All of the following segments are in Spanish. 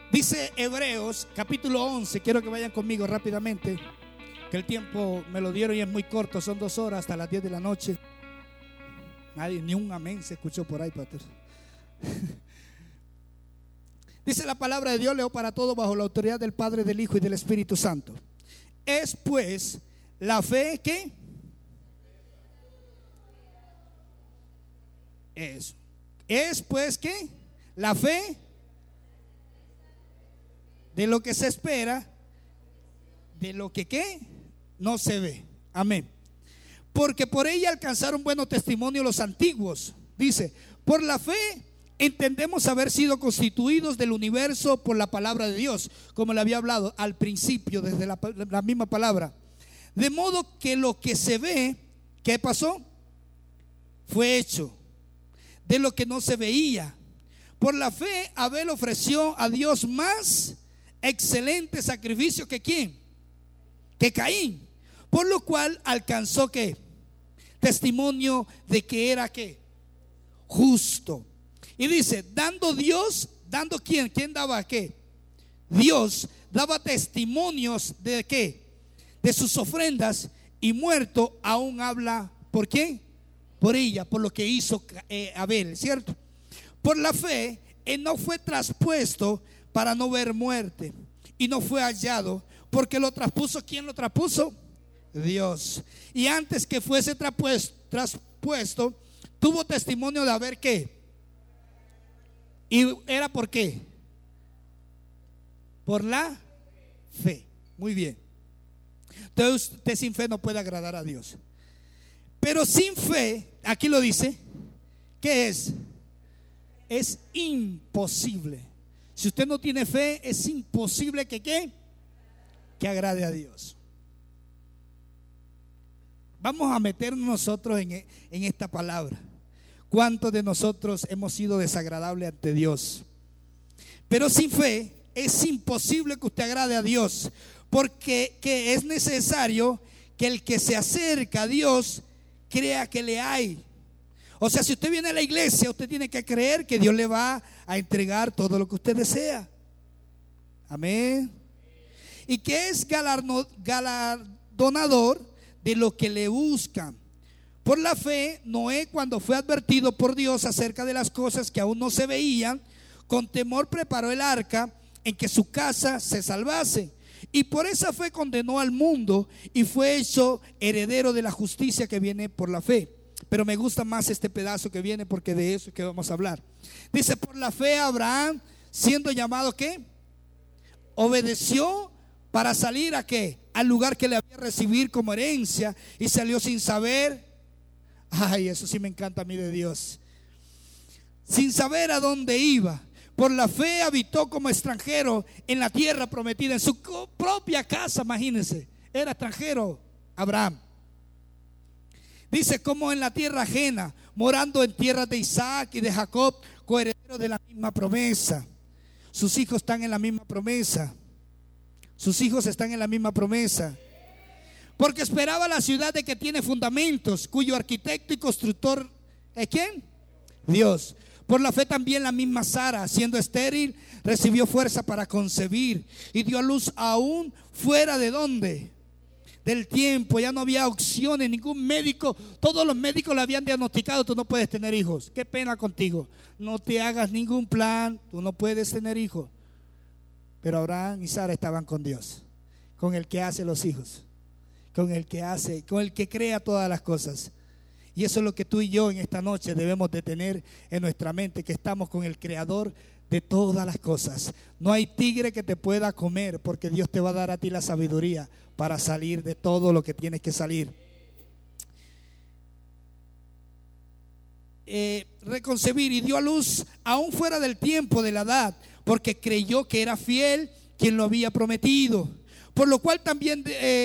Dice Hebreos capítulo 11, quiero que vayan conmigo rápidamente, que el tiempo me lo dieron y es muy corto, son 2 horas hasta las 10 de la noche. Nadie, ni un amén se escuchó por ahí, pastor. Dice la palabra de Dios, leo para todos bajo la autoridad del Padre, del Hijo y del Espíritu Santo. Es pues la fe que eso. Es pues que la fe de lo que se espera, de lo que ¿qué? No se ve. Amén. Porque por ella alcanzaron bueno testimonio los antiguos. Dice, por la fe entendemos haber sido constituidos del universo por la palabra de Dios, como le había hablado al principio desde la misma palabra. De modo que lo que se ve, ¿qué pasó? Fue hecho de lo que no se veía. Por la fe Abel ofreció a Dios más excelente sacrificio que ¿quién? Que Caín, por lo cual alcanzó ¿qué? Testimonio de que era ¿qué? Justo. Y dice, dando Dios, dando ¿quién? ¿Quién daba qué? Dios daba testimonios de ¿qué? De sus ofrendas, y muerto aún habla ¿por quién? Por ella, por lo que hizo Abel, ¿cierto? Por la fe él no fue traspuesto para no ver muerte, y no fue hallado porque lo traspuso. ¿Quién lo traspuso? Dios. Y antes que fuese traspuesto, tuvo testimonio de haber ¿qué? ¿Y era por qué? Por la fe. Muy bien. Entonces usted sin fe no puede agradar a Dios. Pero sin fe, aquí lo dice, ¿qué es? Es imposible. Si usted no tiene fe, es imposible que ¿qué? Que agrade a Dios. Vamos a meternos nosotros en esta palabra. ¿Cuántos de nosotros hemos sido desagradables ante Dios? Pero sin fe es imposible que usted agrade a Dios, porque que es necesario que el que se acerca a Dios crea que le hay. O sea, si usted viene a la iglesia, usted tiene que creer que Dios le va a entregar todo lo que usted desea. Amén. Y que es galardonador de lo que le buscan. Por la fe, Noé, cuando fue advertido por Dios acerca de las cosas que aún no se veían, con temor preparó el arca en que su casa se salvase. Y por esa fe condenó al mundo y fue hecho heredero de la justicia que viene por la fe. Pero me gusta más este pedazo que viene, porque de eso es que vamos a hablar. Dice, por la fe Abraham, siendo llamado ¿qué? Obedeció para salir a ¿qué? Al lugar que le había recibido como herencia, y salió sin saber. Ay, eso sí me encanta a mí de Dios. Sin saber a dónde iba. Por la fe habitó como extranjero en la tierra prometida, en su propia casa. Imagínense, era extranjero Abraham. Dice, como en la tierra ajena, morando en tierras de Isaac y de Jacob, coherederos de la misma promesa. Sus hijos están en la misma promesa. Sus hijos están en la misma promesa. Porque esperaba la ciudad de que tiene fundamentos, cuyo arquitecto y constructor ¿es quién? Dios. Por la fe también la misma Sara, siendo estéril, recibió fuerza para concebir y dio a luz aún fuera de ¿dónde? Del tiempo. Ya no había opciones, ningún médico, todos los médicos le habían diagnosticado: tú no puedes tener hijos. Qué pena contigo, no te hagas ningún plan, tú no puedes tener hijos. Pero Abraham y Sara estaban con Dios, con el que hace los hijos, con el que crea todas las cosas. Y eso es lo que tú y yo en esta noche debemos de tener en nuestra mente, que estamos con el creador de todas las cosas. No hay tigre que te pueda comer, porque Dios te va a dar a ti la sabiduría para salir de todo lo que tienes que salir. Reconcebir, y dio a luz aún fuera del tiempo de la edad, porque creyó que era fiel quien lo había prometido. Por lo cual también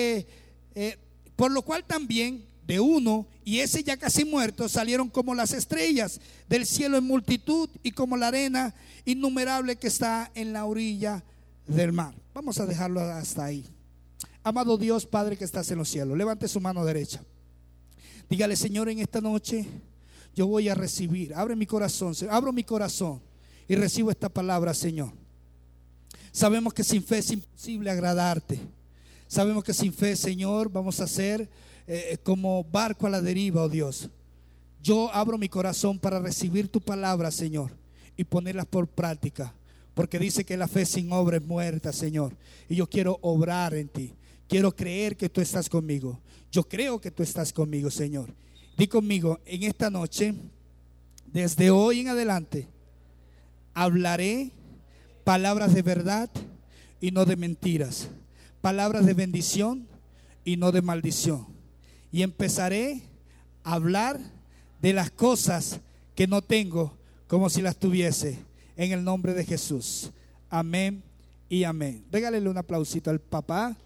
de uno, y ese ya casi muerto, salieron como las estrellas del cielo en multitud, y como la arena innumerable que está en la orilla del mar. Vamos a dejarlo hasta ahí. Amado Dios, Padre que estás en los cielos, levante su mano derecha. Dígale: Señor, en esta noche yo voy a recibir. Abro mi corazón y recibo esta palabra, Señor. Sabemos que sin fe es imposible agradarte. Sabemos que sin fe, Señor, vamos a ser como barco a la deriva, oh Dios. Yo abro mi corazón para recibir tu palabra, Señor, y ponerlas por práctica, porque dice que la fe sin obra es muerta, Señor. Y yo quiero obrar en ti. Quiero creer que tú estás conmigo. Yo creo que tú estás conmigo, Señor. Di conmigo, en esta noche, desde hoy en adelante, hablaré palabras de verdad y no de mentiras, palabras de bendición y no de maldición. Y empezaré a hablar de las cosas que no tengo como si las tuviese, en el nombre de Jesús. Amén y amén. Regálele un aplausito al papá.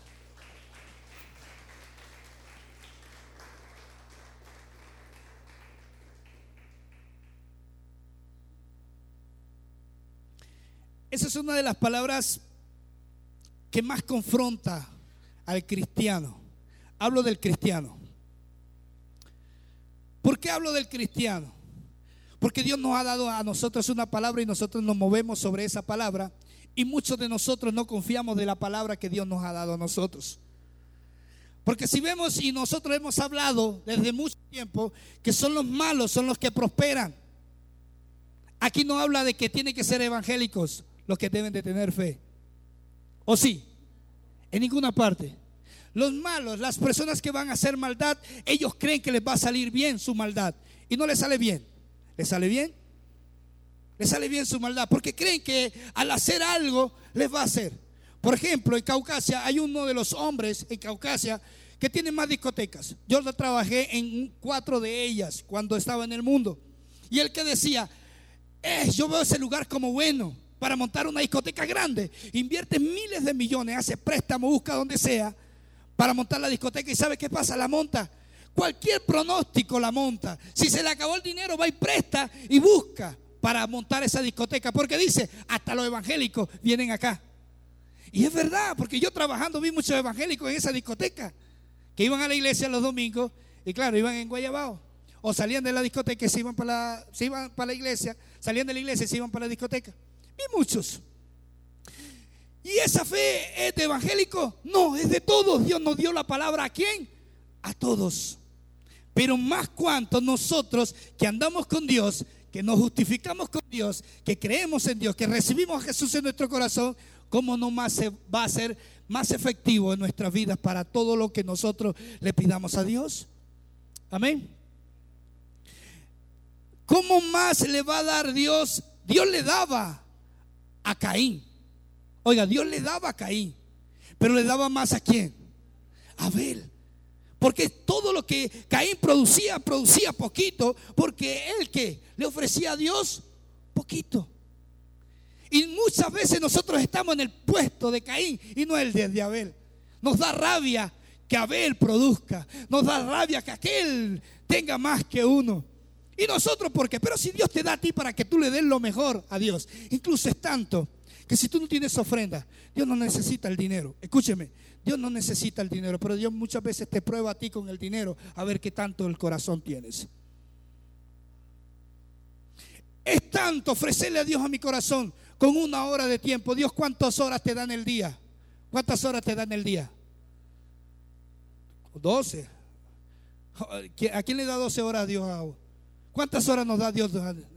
Esa es una de las palabras que más confronta al cristiano. Hablo del cristiano. ¿Por qué hablo del cristiano? Porque Dios nos ha dado a nosotros una palabra y nosotros nos movemos sobre esa palabra, y muchos de nosotros no confiamos de la palabra que Dios nos ha dado a nosotros. Porque si vemos, y nosotros hemos hablado desde mucho tiempo, que son los malos, son los que prosperan. Aquí no habla de que tienen que ser evangélicos los que deben de tener fe. ¿O sí? En ninguna parte. Los malos, las personas que van a hacer maldad, ellos creen que les va a salir bien su maldad, y no les sale bien. ¿Les sale bien? Les sale bien su maldad, porque creen que al hacer algo les va a hacer. Por ejemplo, en Caucasia hay uno de los hombres en Caucasia que tiene más discotecas. Yo trabajé en 4 de ellas cuando estaba en el mundo. Y él que decía, yo veo ese lugar como bueno para montar una discoteca grande. Invierte miles de millones, hace préstamo, busca donde sea para montar la discoteca. ¿Y sabe qué pasa? La monta. Cualquier pronóstico la monta. Si se le acabó el dinero, va y presta y busca para montar esa discoteca, porque dice, hasta los evangélicos vienen acá. Y es verdad, porque yo trabajando vi muchos evangélicos en esa discoteca, que iban a la iglesia los domingos, y claro, iban en Guayabao, o salían de la discoteca y se iban para la iglesia, salían de la iglesia y se iban para la discoteca. Vi muchos. ¿Y esa fe es de evangélico? No, es de todos. Dios nos dio la palabra, ¿a quién? A todos. Pero más cuanto nosotros que andamos con Dios, que nos justificamos con Dios, que creemos en Dios, que recibimos a Jesús en nuestro corazón, ¿cómo no más se va a ser más efectivo en nuestras vidas para todo lo que nosotros le pidamos a Dios? Amén. ¿Cómo más le va a dar Dios? Dios le daba a Caín. Oiga, Dios le daba a Caín, pero le daba más ¿a quién? A Abel. Porque todo lo que Caín producía poquito, porque él que le ofrecía a Dios poquito. Y muchas veces nosotros estamos en el puesto de Caín y no el de Abel. Nos da rabia que Abel produzca, nos da rabia que aquel tenga más que uno. Y nosotros, ¿por qué? Pero si Dios te da a ti para que tú le des lo mejor a Dios. Incluso es tanto que si tú no tienes ofrenda, Dios no necesita el dinero. Escúcheme, Dios no necesita el dinero, pero Dios muchas veces te prueba a ti con el dinero a ver qué tanto el corazón tienes. Es tanto ofrecerle a Dios a mi corazón con 1 hora de tiempo. Dios, ¿cuántas horas te da en el día? ¿Cuántas horas te da en el día? 12. ¿A quién le da 12 horas a Dios? ¿Cuántas horas nos da Dios?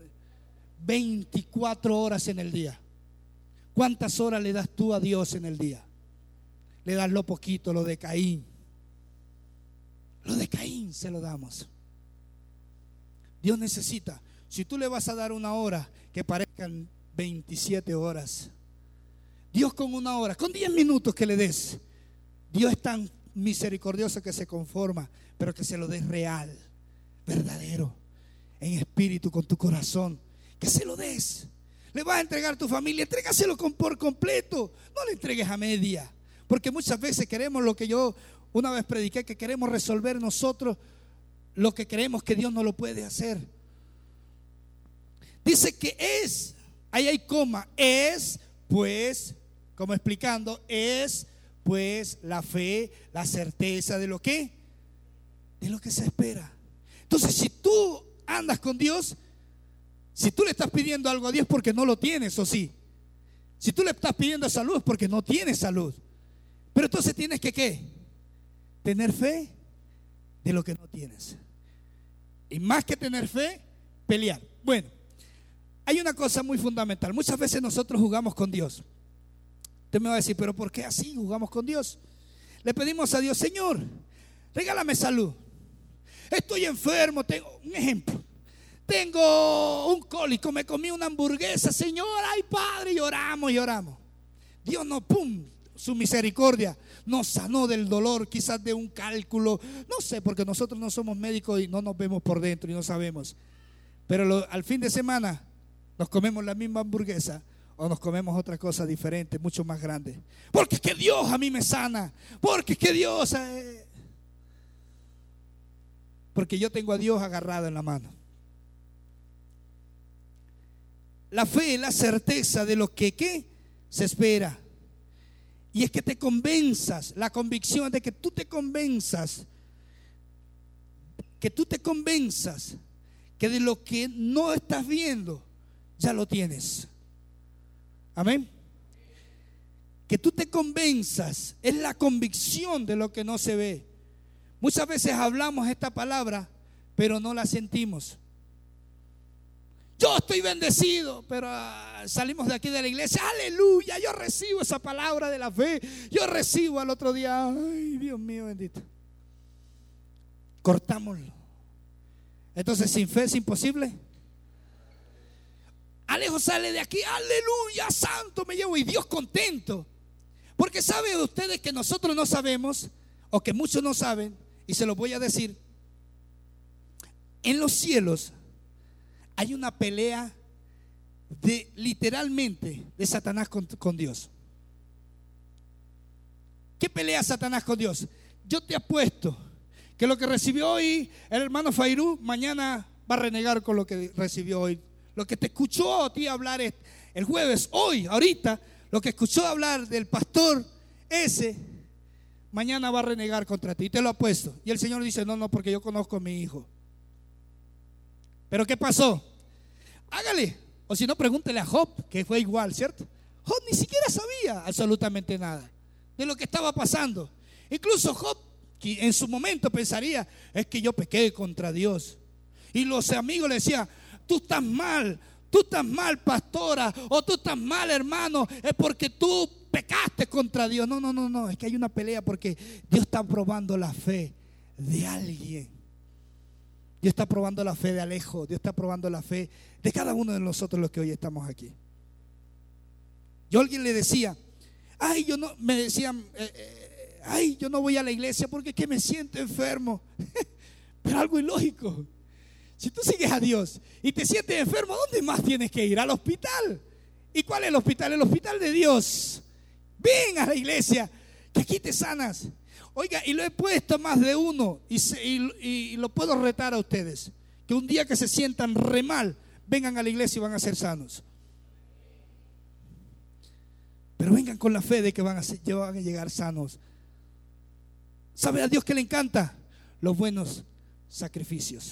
24 horas en el día. ¿Cuántas horas le das tú a Dios en el día? Le das lo poquito, lo de Caín. Lo de Caín se lo damos. Dios necesita. Si tú le vas a dar 1 hora, que parezcan 27 horas. Dios con 1 hora, con 10 minutos que le des. Dios es tan misericordioso que se conforma, pero que se lo des real, verdadero, en espíritu, con tu corazón. Que se lo des. Le vas a entregar a tu familia, entrégaselo por completo. No le entregues a media. Porque muchas veces queremos lo que yo una vez prediqué, que queremos resolver nosotros lo que creemos que Dios no lo puede hacer. Dice que es, ahí hay coma, es pues, como explicando, es pues la fe, la certeza de lo que se espera. Entonces, si tú andas con Dios, si tú le estás pidiendo algo a Dios porque no lo tienes, o sí, Si tú le estás pidiendo salud es porque no tienes salud. Pero entonces tienes que ¿qué? Tener fe de lo que no tienes. Y más que tener fe, pelear. Bueno, hay una cosa muy fundamental. Muchas veces nosotros jugamos con Dios. Usted me va a decir, pero ¿por qué así jugamos con Dios? Le pedimos a Dios, Señor, regálame salud. Estoy enfermo, tengo un ejemplo. Tengo un cólico, me comí una hamburguesa, Señor, ay Padre, y oramos y oramos. Dios no, pum, su misericordia nos sanó del dolor, quizás de un cálculo, no sé, porque nosotros no somos médicos y no nos vemos por dentro y no sabemos. Pero al fin de semana nos comemos la misma hamburguesa o nos comemos otra cosa diferente, mucho más grande. Porque es que Dios a mí me sana, porque es que Dios, porque yo tengo a Dios agarrado en la mano. La fe es la certeza de lo que ¿qué? Se espera. Y es que te convenzas, la convicción de que tú te convenzas, que de lo que no estás viendo, ya lo tienes. Amén. Que tú te convenzas, es la convicción de lo que no se ve. Muchas veces hablamos esta palabra, pero no la sentimos. Yo estoy bendecido, pero salimos de aquí de la iglesia, aleluya, yo recibo esa palabra de la fe, yo recibo al otro día, ay Dios mío bendito. Cortámoslo. Entonces sin fe es imposible. Alejo sale de aquí, aleluya, santo me llevo, y Dios contento. Porque saben ustedes que nosotros no sabemos, o que muchos no saben, y se los voy a decir, en los cielos hay una pelea literalmente de Satanás con Dios. ¿Qué pelea Satanás con Dios? Yo te apuesto que lo que recibió hoy el hermano Fairú, mañana va a renegar con lo que recibió hoy. Lo que te escuchó a ti hablar el jueves, hoy, ahorita, lo que escuchó hablar del pastor ese, mañana va a renegar contra ti. Y te lo apuesto. Y el Señor dice, no, porque yo conozco a mi hijo. ¿Pero qué pasó? Hágale, o si no, pregúntele a Job, que fue igual, ¿cierto? Job ni siquiera sabía absolutamente nada de lo que estaba pasando. Incluso Job, que en su momento pensaría, es que yo pequé contra Dios. Y los amigos le decían, tú estás mal, pastora, o tú estás mal, hermano, es porque tú pecaste contra Dios. No, es que hay una pelea porque Dios está probando la fe de alguien. Dios está probando la fe de Alejo. Dios está probando la fe de cada uno de nosotros los que hoy estamos aquí. Yo a alguien le decía, me decían, yo no voy a la iglesia porque es que me siento enfermo. Pero algo ilógico. Si tú sigues a Dios y te sientes enfermo, ¿dónde más tienes que ir? Al hospital. ¿Y cuál es el hospital? El hospital de Dios. Ven a la iglesia, que aquí te sanas. Oiga, y lo he puesto más de uno y lo puedo retar a ustedes, que un día que se sientan re mal, vengan a la iglesia y van a ser sanos. Pero vengan con la fe de que van a llegar sanos. ¿Sabe a Dios que le encanta? Los buenos sacrificios.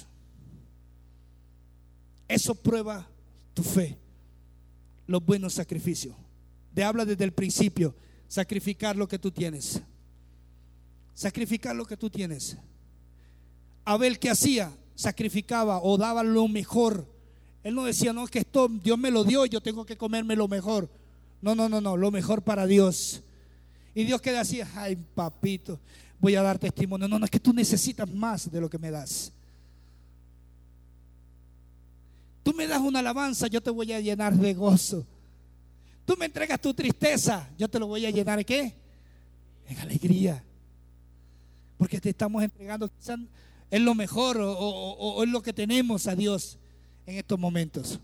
Eso prueba tu fe. Los buenos sacrificios. Te habla desde el principio, sacrificar lo que tú tienes. Sacrificar lo que tú tienes. Abel, ¿qué hacía? Sacrificaba o daba lo mejor. Él no decía, no, que esto Dios me lo dio y yo tengo que comerme lo mejor. No, lo mejor para Dios. Y Dios que decía, ay papito, voy a dar testimonio. No, es que tú necesitas más de lo que me das. Tú me das una alabanza, yo te voy a llenar de gozo. Tú me entregas tu tristeza, yo te lo voy a llenar, ¿en qué? En alegría. Porque te estamos entregando, quizás es lo mejor o es lo que tenemos a Dios en estos momentos.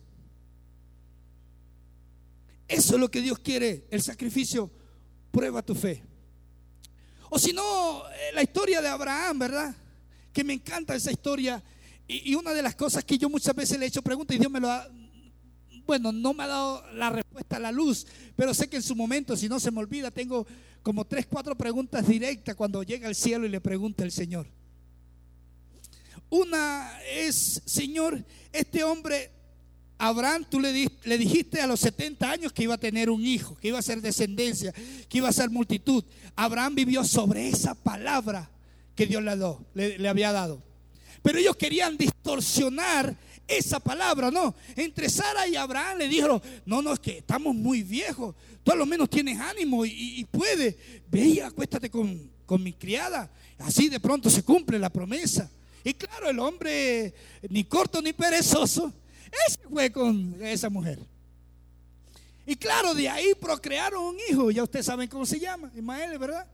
Eso es lo que Dios quiere, el sacrificio. Prueba tu fe. O si no, la historia de Abraham, ¿verdad? Que me encanta esa historia. Y una de las cosas que yo muchas veces le he hecho preguntas y Dios me lo ha, no me ha dado la respuesta a la luz, pero sé que en su momento, si no se me olvida, tengo como 3, 4 preguntas directas cuando llega al cielo y le pregunta al Señor. Una es, Señor, este hombre Abraham, tú le dijiste a los 70 años que iba a tener un hijo, que iba a ser descendencia, que iba a ser multitud. Abraham vivió sobre esa palabra que Dios le había dado. Pero ellos querían distorsionar esa palabra, ¿no? Entre Sara y Abraham le dijeron: no, es que estamos muy viejos, tú a lo menos tienes ánimo y puedes. Ve y acuéstate con mi criada, así de pronto se cumple la promesa. Y claro, el hombre, ni corto ni perezoso, él se fue con esa mujer. Y claro, de ahí procrearon un hijo. Ya ustedes saben cómo se llama, Ismael, ¿verdad?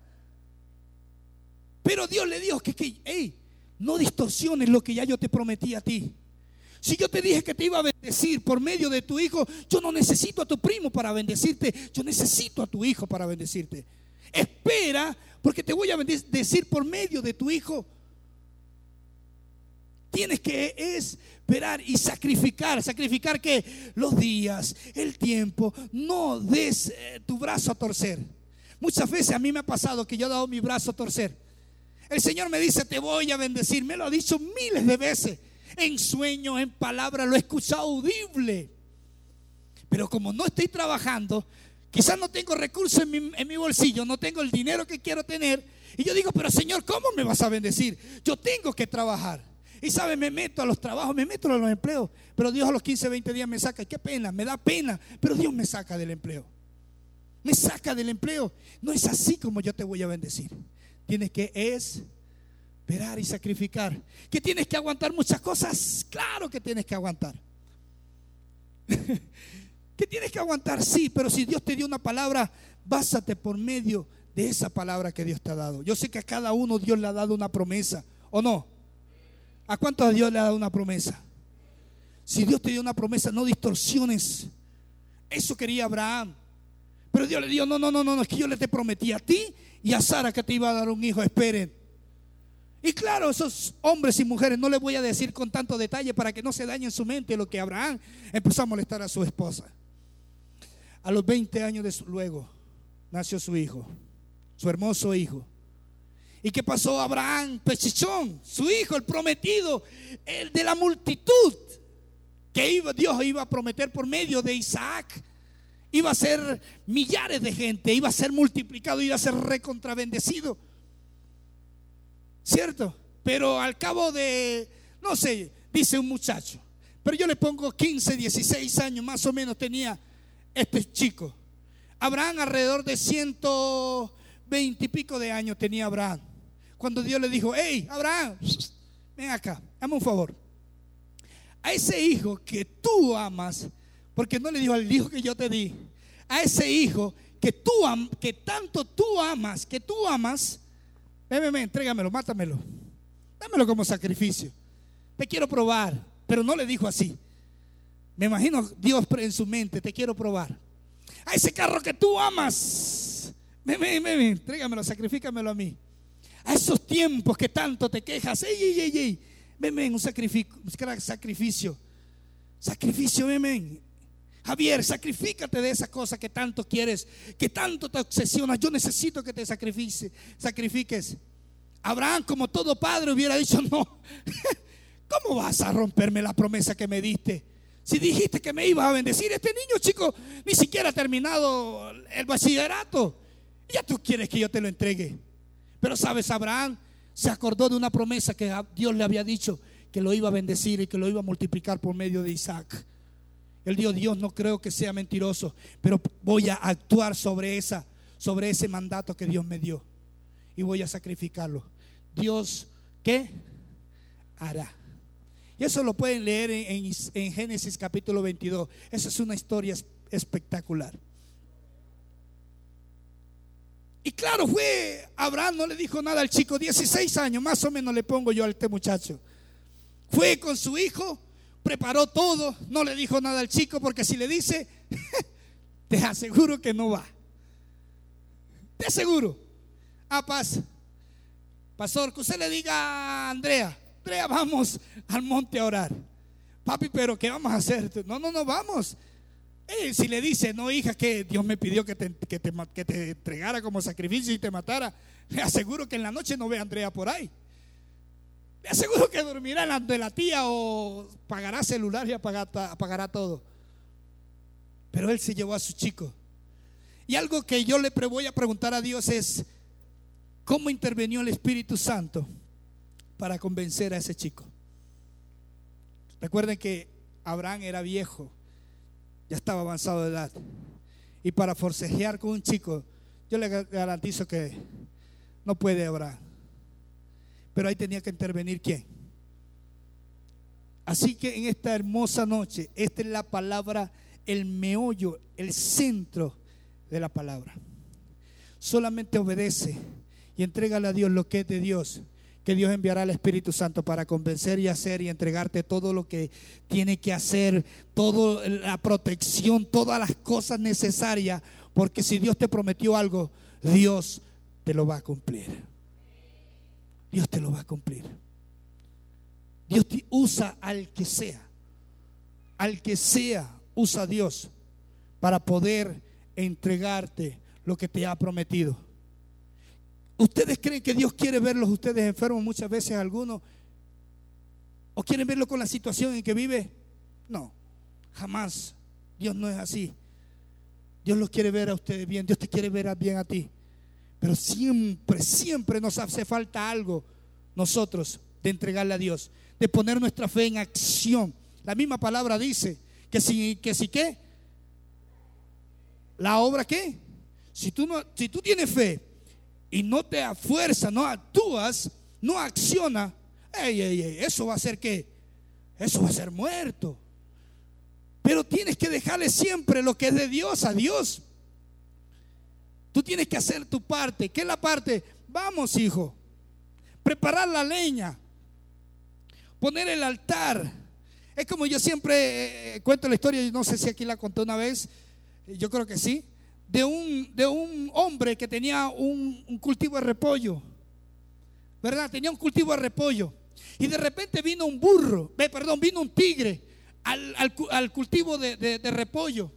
Pero Dios le dijo hey, no distorsiones lo que ya yo te prometí a ti. Si yo te dije que te iba a bendecir por medio de tu hijo, yo no necesito a tu primo para bendecirte, yo necesito a tu hijo para bendecirte. Espera, porque te voy a bendecir por medio de tu hijo. Tienes que esperar y sacrificar. Sacrificar que los días, el tiempo. No des tu brazo a torcer. Muchas veces a mí me ha pasado que yo he dado mi brazo a torcer. El Señor me dice: te voy a bendecir. Me lo ha dicho miles de veces. En sueños, en palabras, lo he escuchado audible. Pero como no estoy trabajando, quizás no tengo recursos en mi bolsillo, no tengo el dinero que quiero tener. Y yo digo: pero Señor, ¿cómo me vas a bendecir? Yo tengo que trabajar. Y sabe, me meto a los trabajos, me meto a los empleos, pero Dios a los 15, 20 días me saca. Qué pena, me da pena, pero Dios me saca del empleo. Me saca del empleo. No es así como yo te voy a bendecir. Tienes que esperar y sacrificar. ¿Que tienes que aguantar muchas cosas? Claro que tienes que aguantar. ¿Que tienes que aguantar? Sí, pero si Dios te dio una palabra, básate por medio de esa palabra que Dios te ha dado. Yo sé que a cada uno Dios le ha dado una promesa, ¿o no? ¿A cuántos a Dios le ha dado una promesa? Si Dios te dio una promesa, no distorsiones. Eso quería Abraham. Pero Dios le dijo: no, es que yo le te prometí a ti y a Sara que te iba a dar un hijo. Esperen. Y claro, esos hombres y mujeres, no les voy a decir con tanto detalle para que no se dañe en su mente lo que Abraham empezó a molestar a su esposa. A los 20 años luego nació su hijo, su hermoso hijo. ¿Y qué pasó? Abraham, pechichón, su hijo, el prometido, el de la multitud que Dios iba a prometer por medio de Isaac. Iba a ser millares de gente, iba a ser multiplicado, iba a ser recontrabendecido. ¿Cierto? Pero al cabo de, no sé, dice un muchacho, pero yo le pongo 15, 16 años más o menos tenía este chico. Abraham alrededor de 120 y pico de años tenía Abraham. Cuando Dios le dijo: hey, Abraham, ven acá, hazme un favor. A ese hijo que tú amas, porque no le dijo al hijo que yo te di, a ese hijo que tanto tú amas, ven, entrégamelo, mátamelo, dámelo como sacrificio. Te quiero probar. Pero no le dijo así. Me imagino Dios en su mente: te quiero probar. A ese carro que tú amas, ven, entrégamelo, sacrifícamelo a mí. A esos tiempos que tanto te quejas, ven, un sacrificio. Sacrificio, ven. Javier, sacrifícate de esa cosa que tanto quieres, que tanto te obsesionas. Yo necesito que te sacrifiques. Abraham, como todo padre, hubiera dicho: no, ¿cómo vas a romperme la promesa que me diste? Si dijiste que me ibas a bendecir. Este niño, chico, ni siquiera ha terminado el bachillerato, ya tú quieres que yo te lo entregue. Pero sabes, Abraham se acordó de una promesa que Dios le había dicho, que lo iba a bendecir y que lo iba a multiplicar por medio de Isaac. Él dijo: Dios, no creo que sea mentiroso, pero voy a actuar sobre ese mandato que Dios me dio y voy a sacrificarlo. Dios, ¿qué hará? Y eso lo pueden leer en Génesis capítulo 22. Esa es una historia espectacular. Y claro, Abraham no le dijo nada al chico. 16 años más o menos le pongo yo a este muchacho. Fue con su hijo, preparó todo, no le dijo nada al chico, porque si le dice, te aseguro que no va. Te aseguro. Pastor, que usted le diga a Andrea: vamos al monte a orar. Papi, pero ¿qué vamos a hacer? No, vamos. Si le dice: no, hija, que Dios me pidió que te entregara como sacrificio y te matara, le aseguro que en la noche no ve a Andrea por ahí. Me aseguro que dormirá en la de la tía o pagará celular y apagará todo. Pero él se llevó a su chico. Y algo que yo le voy a preguntar a Dios es: ¿cómo intervenió el Espíritu Santo para convencer a ese chico? Recuerden que Abraham era viejo, ya estaba avanzado de edad, y para forcejear con un chico, yo le garantizo que no puede Abraham. Pero ahí tenía que intervenir ¿quién? Así que en esta hermosa noche, esta es la palabra, el meollo, el centro de la palabra. Solamente obedece y entrégale a Dios lo que es de Dios, que Dios enviará al Espíritu Santo para convencer y hacer y entregarte todo lo que tiene que hacer, toda la protección, todas las cosas necesarias, porque si Dios te prometió algo, Dios te lo va a cumplir. Dios te lo va a cumplir. Dios te usa al que sea usa a Dios para poder entregarte lo que te ha prometido. ¿Ustedes creen que Dios quiere verlos ustedes enfermos muchas veces algunos? ¿O quieren verlo con la situación en que vive? No, jamás. Dios no es así. Dios los quiere ver a ustedes bien. Dios te quiere ver bien a ti. Pero siempre nos hace falta algo nosotros de entregarle a Dios, de poner nuestra fe en acción. La misma palabra dice que si ¿qué? La obra ¿qué? Si tú tienes fe y no te afuerzas, no actúas, no accionas, eso va a ser ¿qué? Eso va a ser muerto. Pero tienes que dejarle siempre lo que es de Dios a Dios. Tú tienes que hacer tu parte. ¿Qué es la parte? Vamos, hijo, preparar la leña, poner el altar. Es como yo siempre cuento la historia, yo no sé si aquí la conté una vez, yo creo que sí, de un hombre que tenía un cultivo de repollo, ¿verdad? Tenía un cultivo de repollo y de repente vino vino un tigre al cultivo de repollo.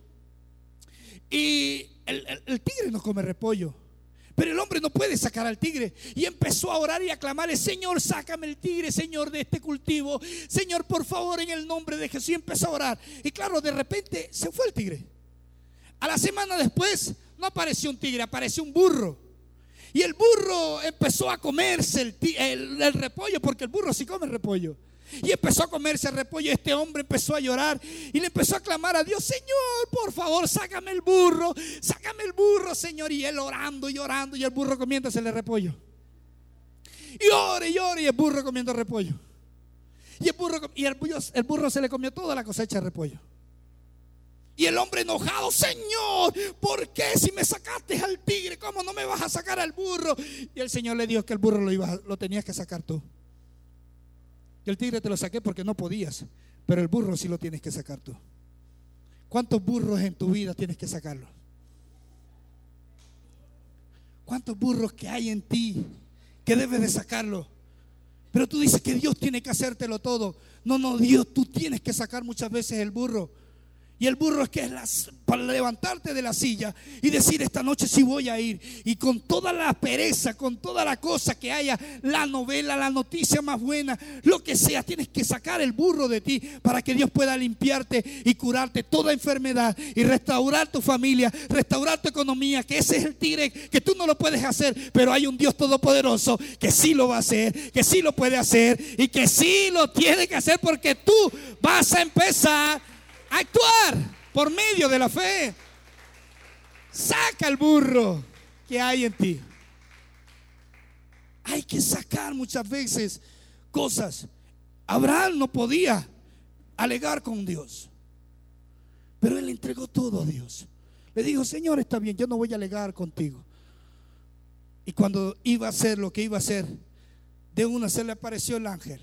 Y el tigre no come repollo, pero el hombre no puede sacar al tigre. Y empezó a orar y a clamarle: Señor, sácame el tigre, Señor, de este cultivo. Señor, por favor, en el nombre de Jesús. Y empezó a orar. Y claro, de repente se fue el tigre. A la semana después no apareció un tigre, apareció un burro. Y el burro empezó a comerse el repollo, porque el burro sí come repollo. Y empezó a comerse el repollo. Este hombre empezó a llorar y le empezó a clamar a Dios: Señor, por favor, sácame el burro, Señor. Y él orando y orando, y el burro comiéndose el repollo. Y ora y ora, y el burro comiendo repollo. Y el burro se le comió toda la cosecha de repollo. Y el hombre enojado: Señor, ¿por qué si me sacaste al tigre, cómo no me vas a sacar al burro? Y el Señor le dijo que el burro lo tenías que sacar tú. Y el tigre te lo saqué porque no podías, pero el burro sí lo tienes que sacar tú. ¿Cuántos burros en tu vida tienes que sacarlos? ¿Cuántos burros que hay en ti que debes de sacarlos? Pero tú dices que Dios tiene que hacértelo todo. No, Dios, tú tienes que sacar muchas veces el burro. Y el burro es que es para levantarte de la silla y decir: esta noche sí voy a ir. Y con toda la pereza, con toda la cosa que haya, la novela, la noticia más buena, lo que sea, tienes que sacar el burro de ti para que Dios pueda limpiarte y curarte toda enfermedad y restaurar tu familia, restaurar tu economía. Que ese es el tigre que tú no lo puedes hacer, pero hay un Dios todopoderoso que sí lo va a hacer, que sí lo puede hacer y que sí lo tiene que hacer, porque tú vas a empezar a actuar por medio de la fe. Saca el burro que hay en ti. Hay que sacar muchas veces cosas. Abraham no podía alegar con Dios, pero él entregó todo a Dios. Le dijo: Señor, está bien, yo no voy a alegar contigo. Y cuando iba a hacer lo que iba a hacer, de una se le apareció el ángel.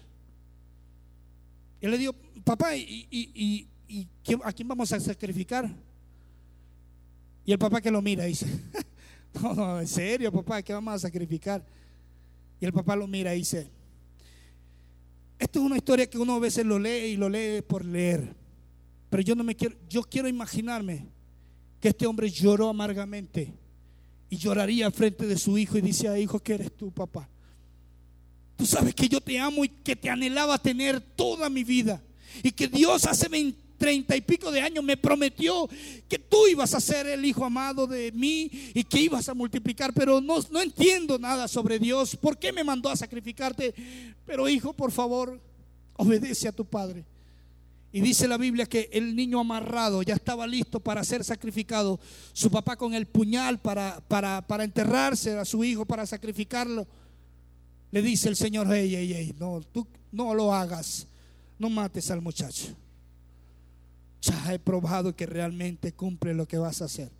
Y le dijo: papá, ¿y a quién vamos a sacrificar? Y el papá que lo mira dice: no, en serio, papá, ¿qué vamos a sacrificar? Y el papá lo mira y dice: esto es una historia que uno a veces lo lee y lo lee por leer, pero yo quiero imaginarme que este hombre lloró amargamente y lloraría frente de su hijo y dice: hijo, ¿qué eres tú, papá? Tú sabes que yo te amo y que te anhelaba tener toda mi vida. Y que Dios hace 30 y pico de años me prometió que tú ibas a ser el hijo amado de mí y que ibas a multiplicar. Pero no entiendo nada sobre Dios. ¿Por qué me mandó a sacrificarte? Pero hijo, por favor, obedece a tu padre. Y dice la Biblia que el niño amarrado ya estaba listo para ser sacrificado. Su papá con el puñal para enterrarse a su hijo, para sacrificarlo. Le dice el Señor: hey, no, tú no lo hagas. No mates al muchacho. Ya he probado que realmente cumple lo que vas a hacer.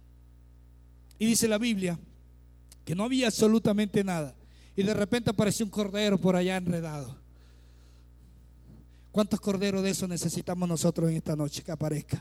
Y dice la Biblia que no había absolutamente nada. Y de repente apareció un cordero por allá enredado. ¿Cuántos corderos de eso necesitamos nosotros en esta noche que aparezca?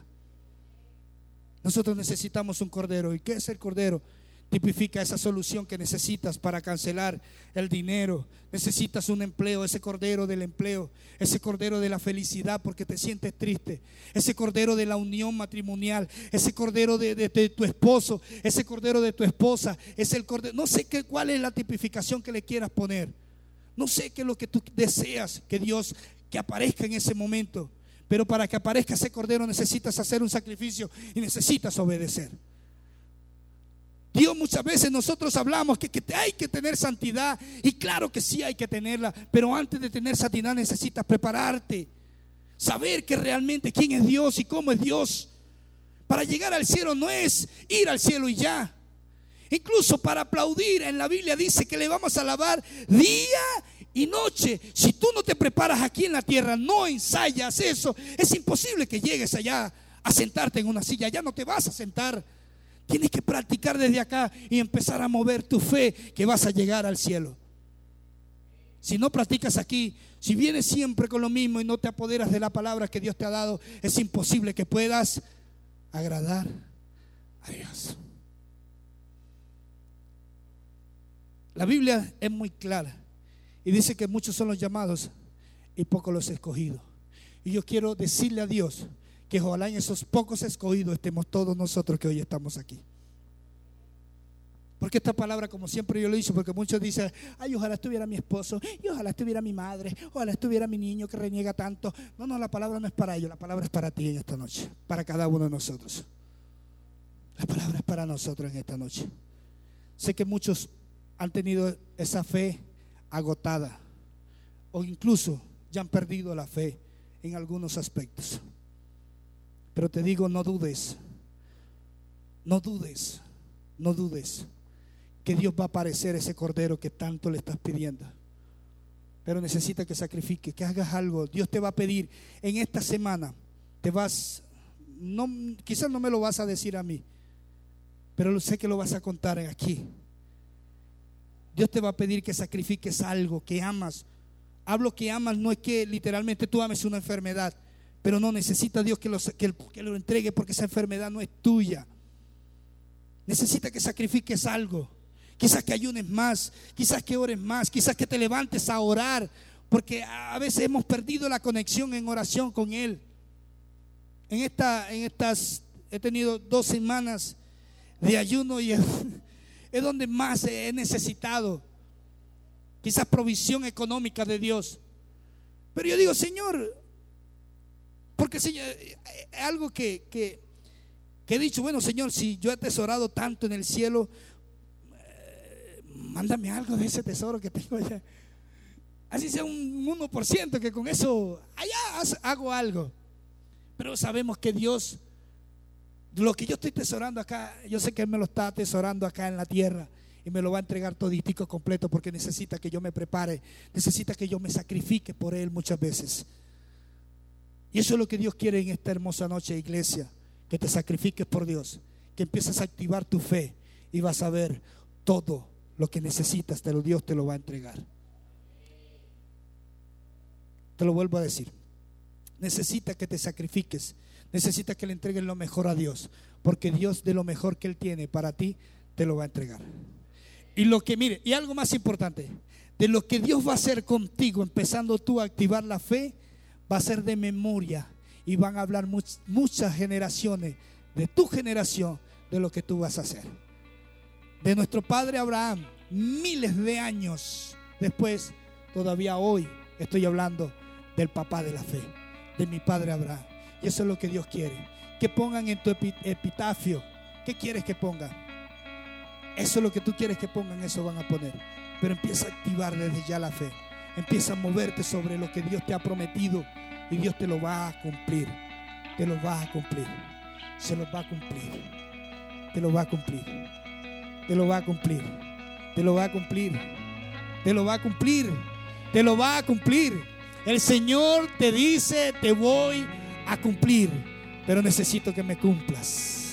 Nosotros necesitamos un cordero. ¿Y qué es el cordero? Tipifica esa solución que necesitas para cancelar el dinero. Necesitas un empleo, ese cordero del empleo, ese cordero de la felicidad porque te sientes triste, ese cordero de la unión matrimonial, ese cordero de tu esposo, ese cordero de tu esposa, es el cordero. No sé cuál es la tipificación que le quieras poner. No sé qué es lo que tú deseas que Dios que aparezca en ese momento. Pero para que aparezca ese cordero necesitas hacer un sacrificio y necesitas obedecer. Dios, muchas veces nosotros hablamos que hay que tener santidad, y claro que sí hay que tenerla, pero antes de tener santidad necesitas prepararte, saber que realmente quién es Dios y cómo es Dios. Para llegar al cielo no es ir al cielo y ya. Incluso para aplaudir, en la Biblia dice que le vamos a alabar día y noche. Si tú no te preparas aquí en la tierra, no ensayas eso, es imposible que llegues allá a sentarte en una silla. Ya no te vas a sentar. Tienes que practicar desde acá y empezar a mover tu fe que vas a llegar al cielo. Si no practicas aquí, si vienes siempre con lo mismo y no te apoderas de la palabra que Dios te ha dado, es imposible que puedas agradar a Dios. La Biblia es muy clara y dice que muchos son los llamados y pocos los escogidos. Y yo quiero decirle a Dios que ojalá en esos pocos escogidos estemos todos nosotros que hoy estamos aquí. Porque esta palabra, como siempre yo lo he dicho, porque muchos dicen: ay, ojalá estuviera mi esposo, y ojalá estuviera mi madre, ojalá estuviera mi niño que reniega tanto. No, la palabra no es para ellos, la palabra es para ti en esta noche, para cada uno de nosotros. La palabra es para nosotros en esta noche. Sé que muchos han tenido esa fe agotada, o incluso ya han perdido la fe en algunos aspectos. Pero te digo, no dudes que Dios va a aparecer ese cordero que tanto le estás pidiendo. Pero necesita que sacrifiques, que hagas algo. Dios te va a pedir en esta semana. Quizás no me lo vas a decir a mí, pero sé que lo vas a contar aquí. Dios te va a pedir que sacrifiques algo que amas. Hablo que amas, no es que literalmente tú ames una enfermedad, pero no, necesita Dios que lo entregue, porque esa enfermedad no es tuya. Necesita que sacrifiques algo. Quizás que ayunes más, quizás que ores más, quizás que te levantes a orar, porque a veces hemos perdido la conexión en oración con Él. He tenido 2 semanas de ayuno y es donde más he necesitado quizás provisión económica de Dios. Pero yo digo: Señor, porque Señor, algo que he dicho: bueno, Señor, si yo he atesorado tanto en el cielo, mándame algo de ese tesoro que tengo allá. Así sea un 1%, que con eso allá hago algo. Pero sabemos que Dios, lo que yo estoy atesorando acá, yo sé que Él me lo está atesorando acá en la tierra, y me lo va a entregar toditico completo, porque necesita que yo me prepare, necesita que yo me sacrifique por Él muchas veces. Y eso es lo que Dios quiere en esta hermosa noche, iglesia, que te sacrifiques por Dios, que empieces a activar tu fe, y vas a ver todo lo que necesitas, Dios te lo va a entregar. Te lo vuelvo a decir: necesita que te sacrifiques, necesita que le entregues lo mejor a Dios, porque Dios, de lo mejor que Él tiene para ti, te lo va a entregar. Y algo más importante, de lo que Dios va a hacer contigo, empezando tú a activar la fe, va a ser de memoria, y van a hablar muchas generaciones de tu generación de lo que tú vas a hacer. De nuestro padre Abraham, miles de años después, Todavía hoy estoy hablando del papá de la fe, de mi padre Abraham. Y eso es lo que Dios quiere, que pongan en tu epitafio. ¿Qué quieres que pongan? Eso es lo que tú quieres que pongan, eso van a poner. Pero empieza a activar desde ya la fe. Empieza a moverte sobre lo que Dios te ha prometido, y Dios te lo va a cumplir. Te lo va a cumplir. Se lo va a cumplir. Te lo va a cumplir. Te lo va a cumplir. Te lo va a cumplir. Te lo va a cumplir. Te lo va a cumplir. El Señor te dice: te voy a cumplir, pero necesito que me cumplas.